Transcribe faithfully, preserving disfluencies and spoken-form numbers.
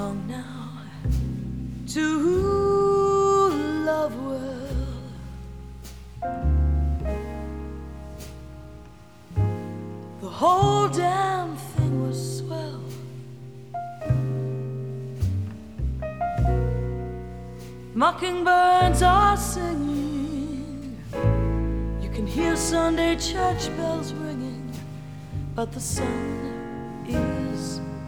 belong now to Love World. The whole damn thing was swell. Mockingbirds are singing. You can hear Sunday church bells ringing, but the sun is